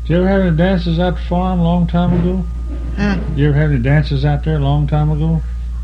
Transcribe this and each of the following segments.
Did you ever have any dances out the farm a long time ago? Huh? Did you ever have any dances out there a long time ago?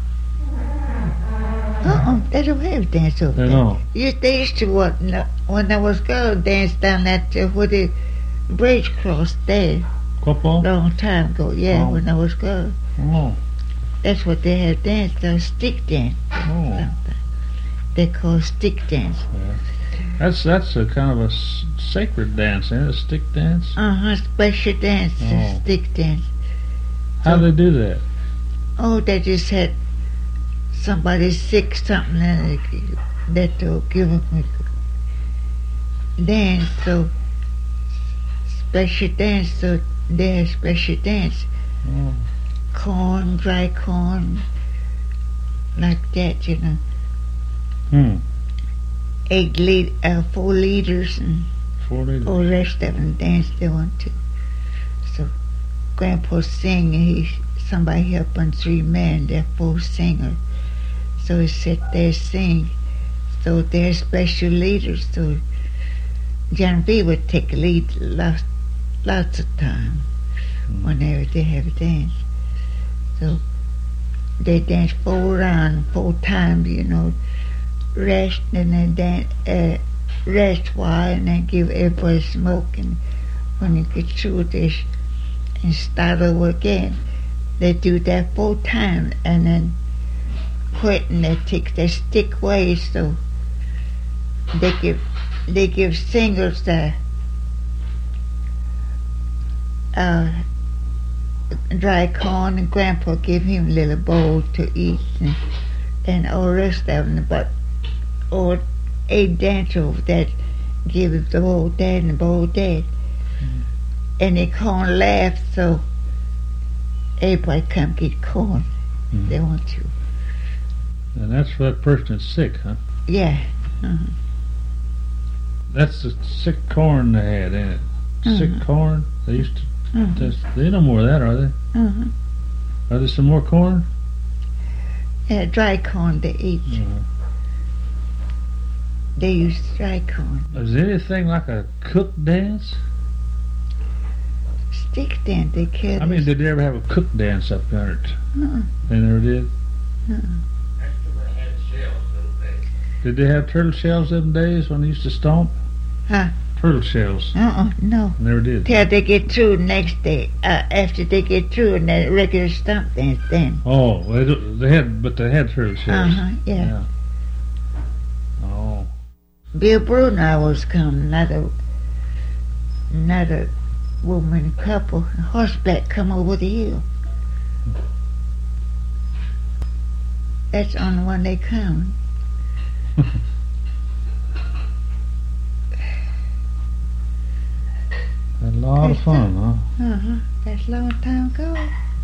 They don't have dance over They there. don't. They used to when I was girl dance down at where the bridge crossed there Football? long time ago. Yeah, Oh. when I was girl. Oh. That's what they have danced, stick dance. Oh. They call stick dance. That's a kind of a sacred dance, ain't it? A stick dance? Special dance, Oh. stick dance. How do they do that? Oh, they just had somebody sick, something, and that they'll give them a dance, so special dance, so they have special dance. Oh. Corn, dry corn, like that, you know. 4 liters, and 4 liters. all the rest of them dance they want to. So Grandpa sing, and somebody help on 3 men, they're 4 singers. So he sit there sing. So they're special leaders. So John B would take a lead lots of time whenever they have a dance. So they dance 4 rounds, 4 times, you know, rest, and then dance, rest while, and then give everybody smoke, and when you get through this and start over again. They do that 4 times, and then quit, and they take their stick away, so they give singers dry corn, and Grandpa give him a little bowl to eat, and all the rest of them, but all 8 dancers over that give it the bowl dad and the bowl dad. And they can't laugh, so everybody come get corn. They want to. And that's for that person that's sick, huh? Yeah. That's the sick corn they had, ain't it? Sick corn? They used to... They no more of that, are they? Are there some more corn? Yeah, dry corn they eat. They use dry corn. Is there anything like a cook dance? Stick dance, they kill. I mean, did they ever have a cook dance up there? They never did? Did they have turtle shells them days when they used to stomp? Huh? Turtle shells. No. Never did. Till they get through the next day. After they get through and that regular stump dance then. Oh, they had turtle shells. Yeah. Oh. Bill Bruno was coming, another woman couple, horseback come over the hill. That's the only one they come. A lot of fun, huh? That's a long time ago.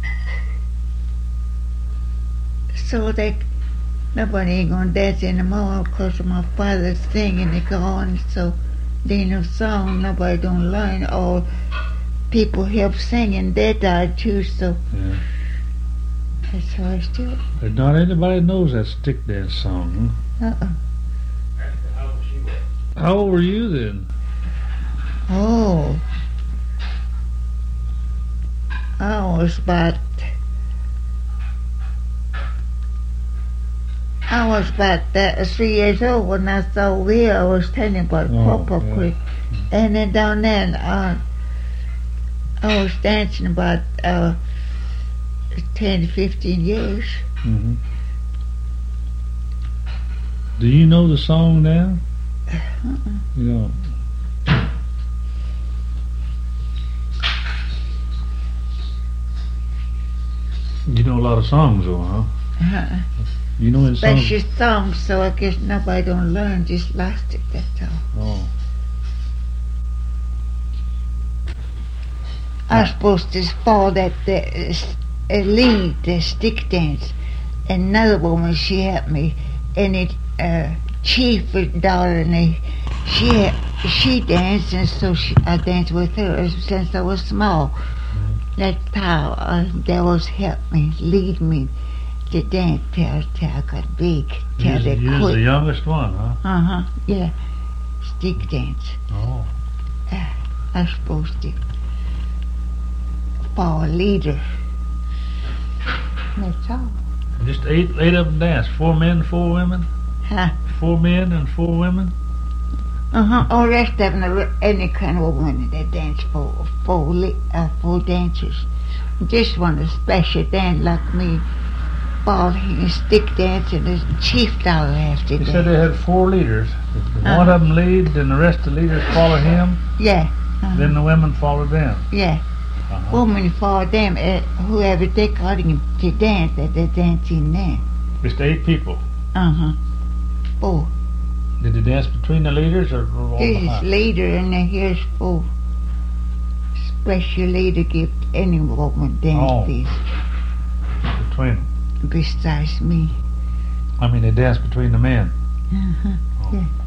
So nobody ain't gonna dance anymore because of my father's singing and gone. So there ain't no song, nobody don't learn. All people help singing, they died too. So that's how I still. There's not anybody knows that stick dance song, huh? How old were you then? Oh, I was about 3 years old when I saw Will. I was telling you about Papa Creek. And then down there, I was dancing about 10 to 15 years. Do you know the song now? You don't. You know a lot of songs, though, huh? You know any songs? Special songs, so I guess nobody don't learn, just lost it, that's all. Oh. I was supposed to follow that lead, the stick dance. And another woman, she helped me. And it, Chief's daughter, and she danced, and so I danced with her since I was small. That's how they always helped me, lead me to dance till I got big, till they quit. You're the youngest one, huh? Yeah. Stick dance. Oh. I was supposed to. for a leader. That's all. Just eight of them dance. 4 men, 4 women. Huh? 4 men and 4 women. All the rest of them are any kind of woman that dance four dancers. This one is special dance like me. Ball and stick dancing. The chief dollar after You that. said they had 4 leaders. One of them lead, and the rest of the leaders follow him. Yeah. Then the women follow them. Yeah. Women follow them. Whoever they call him to dance, that they're dancing there. Just 8 people. 4. Did they dance between the leaders or all This is behind? leader, and then here's 4. Special leader give any woman dance this Between them. besides me. I mean, they dance between the men. Yeah.